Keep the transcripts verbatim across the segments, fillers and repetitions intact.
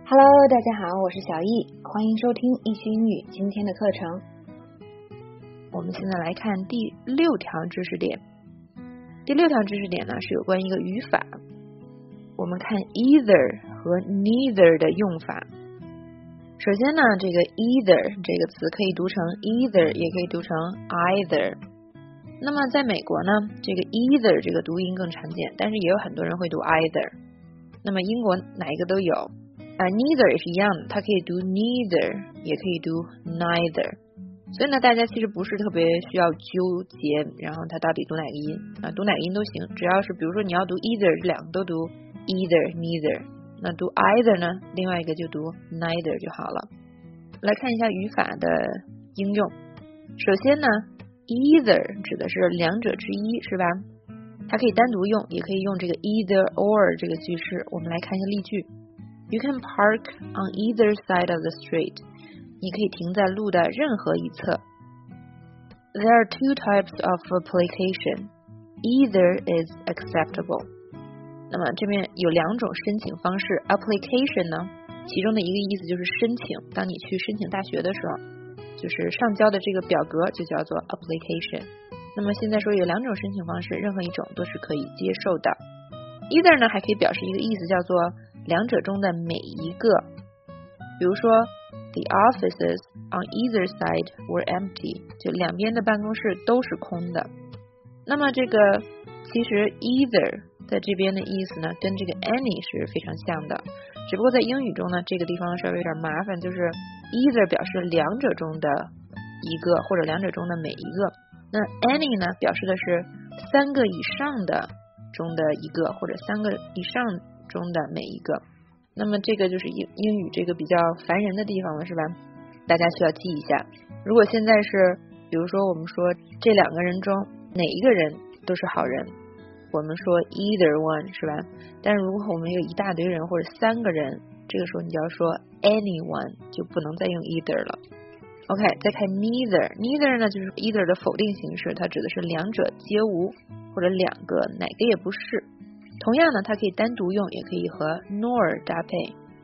Hello， 大家好，我是小易，欢迎收听易趣英语今天的课程。 我们现在来看第六条知识点。第六条知识点呢是有关一个语法。我们看 either 和 neither 的用法。首先呢，这个 either 这个词可以读成 either， 也可以读成 either。那么在美国呢，这个 either 这个读音更常见，但是也有很多人会读 either。那么英国哪一个都有。啊、uh, ，neither 也是一样的，它可以读 neither， 也可以读 neither。所以呢，大家其实不是特别需要纠结，然后它到底读哪个音啊，读哪个音都行，只要是比如说你要读 either， 这两个都读 either、neither。那读 either 呢，另外一个就读 neither 就好了。来看一下语法的应用。首先呢 ，either 指的是两者之一，是吧？它可以单独用，也可以用这个 either or 这个句式。我们来看一下例句。You can park on either side of the street. 你可以停在路的任何一侧。There are two types of application. Either is acceptable. 那么这边有两种申请方式。Application 呢，其中的一个意思就是申请。当你去申请大学的时候，就是上交的这个表格就叫做 application。那么现在说有两种申请方式，任何一种都是可以接受的。Either 呢，还可以表示一个意思叫做两者中的每一个，比如说 the offices on either side were empty， 就两边的办公室都是空的。那么这个其实 either 在这边的意思呢，跟这个 any 是非常像的，只不过在英语中呢，这个地方稍微有点麻烦，就是 either 表示两者中的一个或者两者中的每一个，那 any 呢表示的是三个以上的中的一个或者三个以上中的每一个。那么这个就是英英语这个比较烦人的地方了，是吧？大家需要记一下。如果现在是比如说我们说这两个人中哪一个人都是好人，我们说 either one， 是吧？但是如果我们有一大堆人或者三个人，这个时候你就要说 anyone， 就不能再用 either 了。OK， 再看 neither。 neither 呢就是 either 的否定形式，它指的是两者皆无或者两个哪个也不是。同样呢，它可以单独用，也可以和 nor 搭配。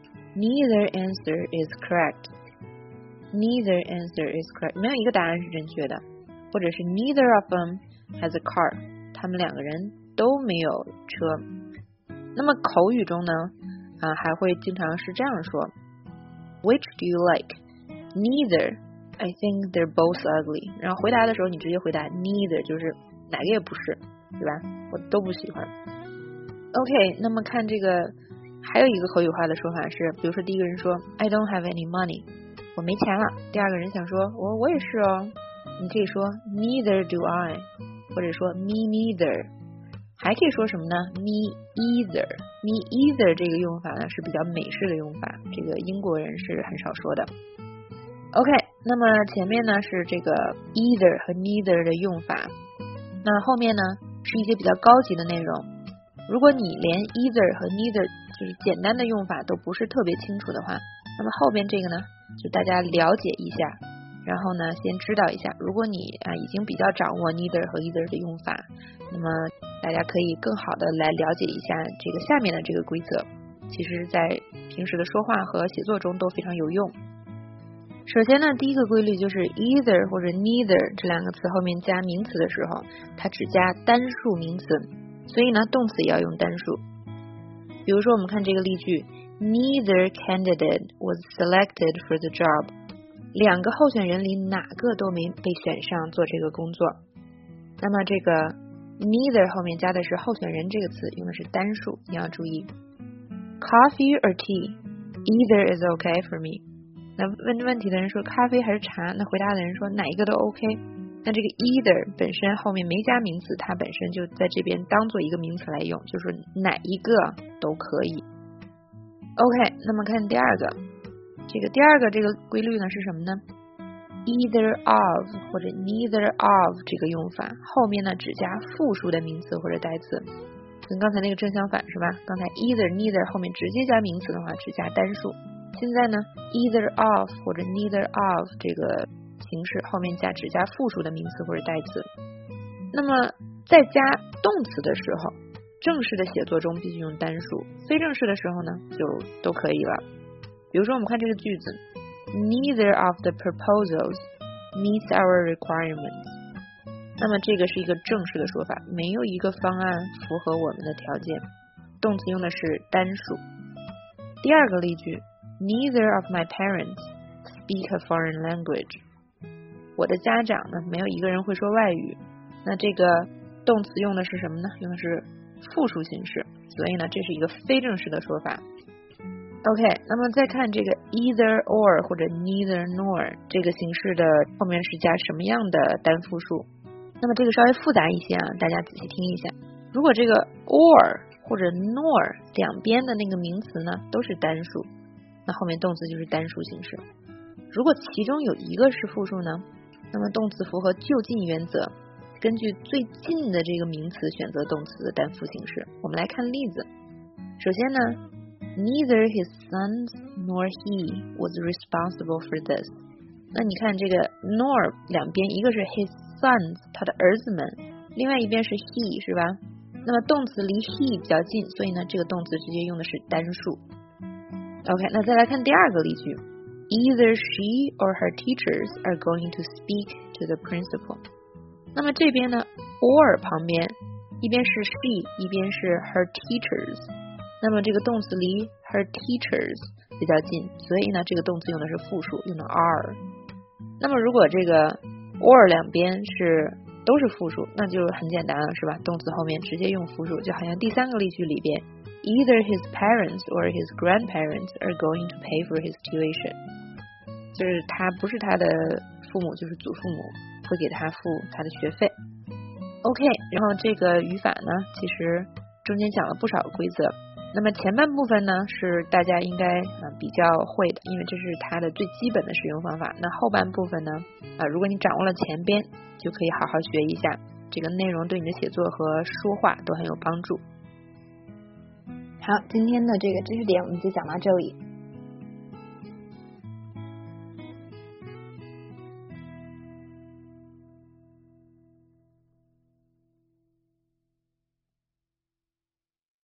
Neither answer is correct. Neither answer is correct. 没有一个答案是正确的。或者是 neither of them has a car. 他们两个人都没有车。那么口语中呢，啊，还会经常是这样说 Which do you like? Neither. I think they're both ugly. 然后回答的时候你直接回答 neither， 就是哪个也不是，对吧？我都不喜欢。OK， 那么看这个还有一个口语化的说法是，比如说第一个人说 I don't have any money， 我没钱了。第二个人想说我我也是哦，你可以说 Neither do I， 或者说 Me neither， 还可以说什么呢？ Me either。 Me either 这个用法呢是比较美式的用法，这个英国人是很少说的。OK， 那么前面呢是这个 either 和 neither 的用法，那后面呢是一些比较高级的内容。如果你连 either 和 neither 就是简单的用法都不是特别清楚的话，那么后边这个呢就大家了解一下，然后呢先知道一下。如果你啊已经比较掌握 neither 和 either 的用法，那么大家可以更好的来了解一下这个下面的这个规则，其实在平时的说话和写作中都非常有用。首先呢，第一个规律就是 either 或者 neither 这两个词后面加名词的时候，它只加单数名词，所以呢动词也要用单数。比如说我们看这个例句 Neither candidate was selected for the job。 两个候选人里哪个都没被选上做这个工作。那么这个 neither 后面加的是候选人这个词，用的是单数，你要注意。 Coffee or tea? Either is okay for me。 那问问题的人说咖啡还是茶，那回答的人说哪一个都 OK。那这个 either 本身后面没加名词，它本身就在这边当做一个名词来用，就是哪一个都可以。 OK， 那么看第二个，这个第二个这个规律呢是什么呢？ Either of 或者 neither of 这个用法后面呢只加复数的名词或者代词，跟刚才那个正相反，是吧？刚才 either neither 后面直接加名词的话只加单数，现在呢 either of 或者 neither of 这个形式后面加只加复数的名词或者代词。那么在加动词的时候，正式的写作中必须用单数，非正式的时候呢就都可以了。 比如说我们看这个句子 Neither of the proposals meets our requirements。 那么这个是一个正式的说法，没有一个方案符合我们的条件，动词用的是单数。第二个例句 Neither of my parents speak a foreign language。 我的家长呢没有一个人会说外语，那这个动词用的是什么呢？用的是复数形式，所以呢这是一个非正式的说法。 OK， 那么再看这个 either or 或者 neither nor 这个形式的后面是加什么样的单复数？那么这个稍微复杂一些啊，大家仔细听一下。如果这个 or 或者 nor 两边的那个名词呢都是单数，那后面动词就是单数形式。如果其中有一个是复数呢，那么动词符合就近原则，根据最近的这个名词选择动词的单复形式。我们来看例子。首先呢 Neither his sons nor he was responsible for this。 那你看这个 nor 两边，一个是 his sons 他的儿子们，另外一边是 he 是吧？那么动词离 he 比较近，所以呢这个动词直接用的是单数。 OK， 那再来看第二个例句 Either she or her teachers are going to speak to the principal。 那么这边呢 or 旁边一边是 she 一边是 her teachers， 那么这个动词离 her teachers 比较近，所以呢这个动词用的是复数，用的 are。 那么如果这个 or 两边是都是复数，那就很简单了是吧？动词后面直接用复数，就好像第三个例句里边 Either his parents or his grandparents are going to pay for his tuition， 就是他不是他的父母就是祖父母会给他付他的学费。 OK， 然后这个语法呢其实中间讲了不少规则，那么前半部分呢是大家应该、呃、比较会的，因为这是它的最基本的使用方法。那后半部分呢、呃、如果你掌握了前边，就可以好好学一下，这个内容对你的写作和说话都很有帮助。 好，今天的这个知识点我们就讲到这里。